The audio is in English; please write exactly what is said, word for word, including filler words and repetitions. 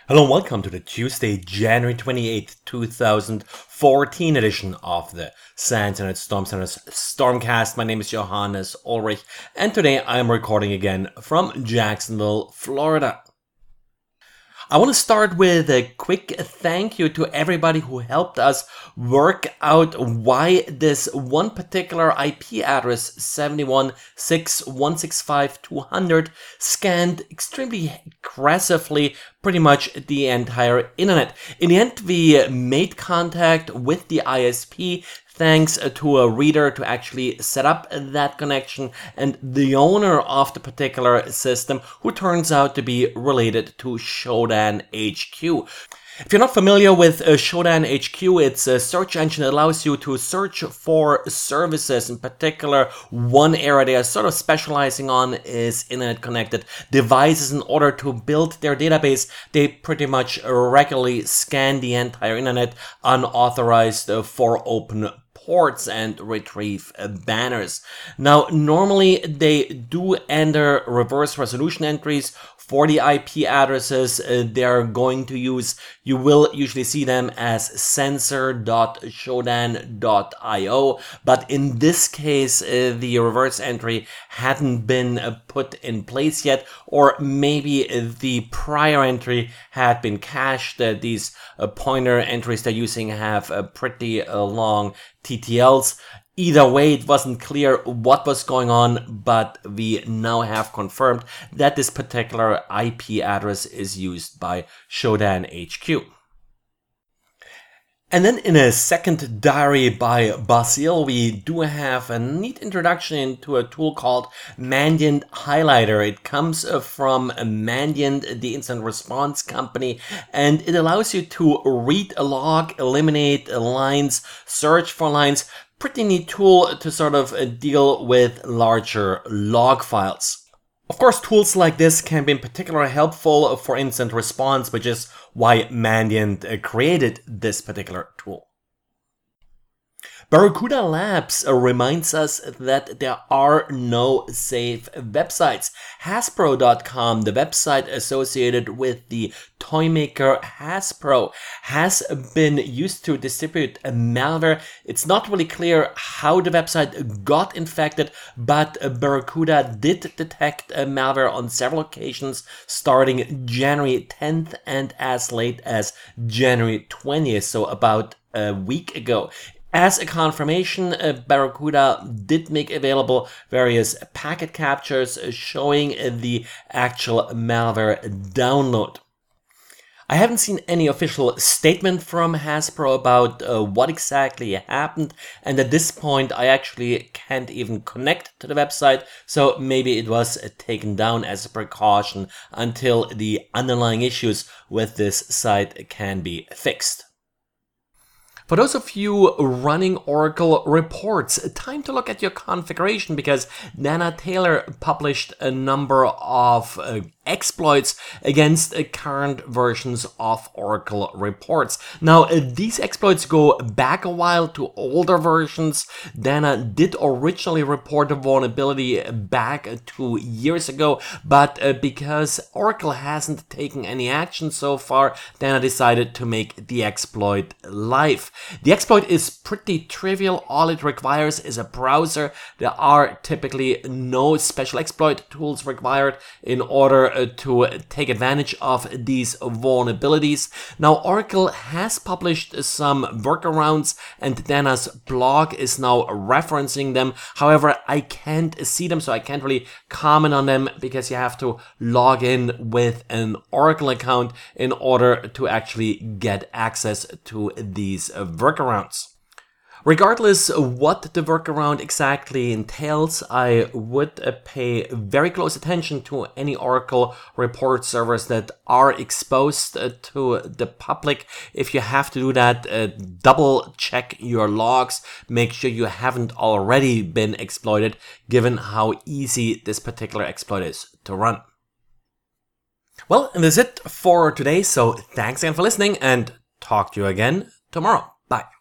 Hello and welcome to the Tuesday, January twenty-eighth, two thousand fourteen edition of the SANS Internet Storm Center's Stormcast. My name is Johannes Ulrich, and today I am recording again from Jacksonville, Florida. I want to start with a quick thank you to everybody who helped us work out why this one particular I P address, seventy-one dot six dot one sixty-five dot two hundred, scanned extremely aggressively pretty much the entire internet. In the end, we made contact with the I S P thanks to a reader to actually set up that connection, and the owner of the particular system, who turns out to be related to Shodan H Q. If you're not familiar with uh, Shodan H Q, it's a search engine that allows you to search for services. In particular, one area they are sort of specializing on is internet-connected devices. In order to build their database, they pretty much regularly scan the entire internet unauthorized uh, for open ports and retrieve uh, banners. Now, normally they do enter reverse resolution entries for the I P addresses uh, they're going to use. You will usually see them as sensor dot shodan dot i o, but in this case uh, the reverse entry hadn't been uh, put in place yet, or maybe uh, the prior entry had been cached. Uh, these uh, pointer entries they're using have uh, pretty uh, long T T Ls. Either way, it wasn't clear what was going on, but we now have confirmed that this particular I P address is used by Shodan H Q. And then in a second diary by Basil, we do have a neat introduction into a tool called Mandiant Highlighter. It comes from Mandiant, the incident response company, and it allows you to read a log, eliminate lines, search for lines. Pretty neat tool to sort of deal with larger log files. Of course, tools like this can be in particular helpful for incident response, which is why Mandiant created this particular tool. Barracuda Labs reminds us that there are no safe websites. Hasbro dot com, the website associated with the toy maker Hasbro, has been used to distribute a malware. It's not really clear how the website got infected, but Barracuda did detect a malware on several occasions starting January tenth and as late as January twentieth, so about a week ago. As a confirmation, uh, Barracuda did make available various packet captures showing uh, the actual malware download. I haven't seen any official statement from Hasbro about uh, what exactly happened, and at this point I actually can't even connect to the website, so maybe it was uh, taken down as a precaution until the underlying issues with this site can be fixed. For those of you running Oracle reports, time to look at your configuration, because Dana Taylor published a number of uh, exploits against uh, current versions of Oracle reports. Now, uh, these exploits go back a while to older versions. Dana did originally report a vulnerability back uh, two years ago, but uh, because Oracle hasn't taken any action so far, Dana decided to make the exploit live. The exploit is pretty trivial. All it requires is a browser. There are typically no special exploit tools required in order uh, to take advantage of these vulnerabilities. Now, Oracle has published some workarounds, and Dana's blog is now referencing them. However, I can't see them, so I can't really comment on them, because you have to log in with an Oracle account in order to actually get access to these workarounds. Regardless of what the workaround exactly entails, I would uh, pay very close attention to any Oracle report servers that are exposed uh, to the public. If you have to do that, uh, double check your logs. Make sure you haven't already been exploited, given how easy this particular exploit is to run. Well, and that's it for today. So thanks again for listening, and talk to you again tomorrow. Bye.